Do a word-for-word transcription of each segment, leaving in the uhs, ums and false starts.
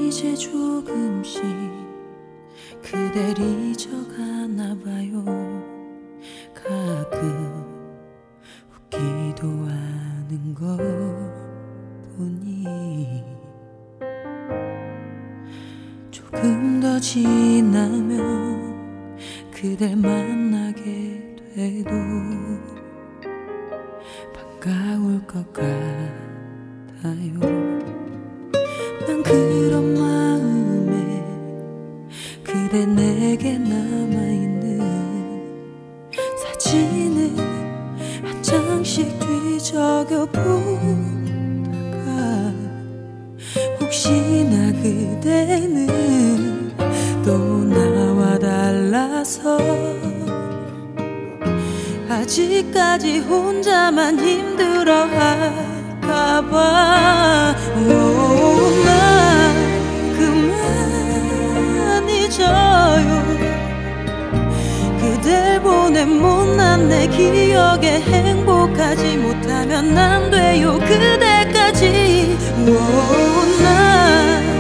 이제 조금씩 그댈 잊어가나 봐요. 가끔 웃기도 하는 것 뿐이. 조금 더 지나면 그댈 만나게 돼도 반가울 것 같아요. 난 그런 마음에 그대 내게 남아있는 사진을 한 장씩 뒤적여 보다가 혹시나 그대는 또 나와 달라서 아직까지 혼자만 힘들어할까봐 날 그만 잊어요. 그댈 보낸 못난 내 기억에 행복하지 못하면 안 돼요. 그대까지 날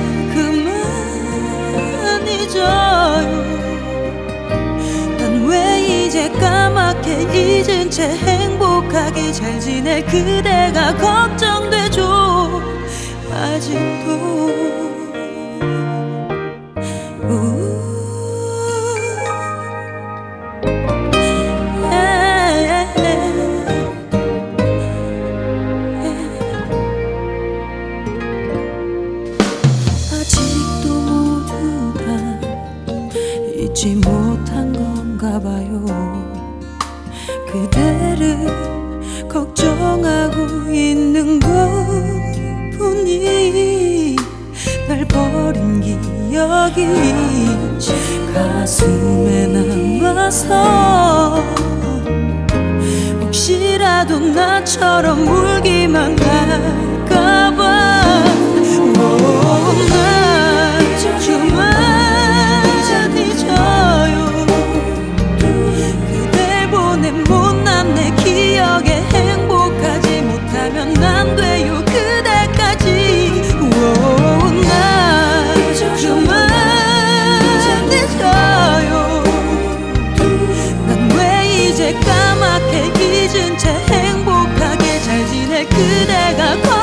그만 잊어요. 난 왜 이제 까맣게 잊은 채 행복하게 잘 지낼 그대가 걱정되죠. 아직도 잊지 못한 건가 봐요. 그대를 걱정하고 있는 것뿐이 날 버린 기억이 가슴에 남아서 혹시라도 나처럼 울기만 할까봐 날 그만 잊어요. 그댈 보낸 못난 내 기억에 행복하지 못하면 안 돼요. 그대까지 날 그만 잊어요. 난 왜 이제 까맣게 잊은 채 행복하게 잘 지낼 그대가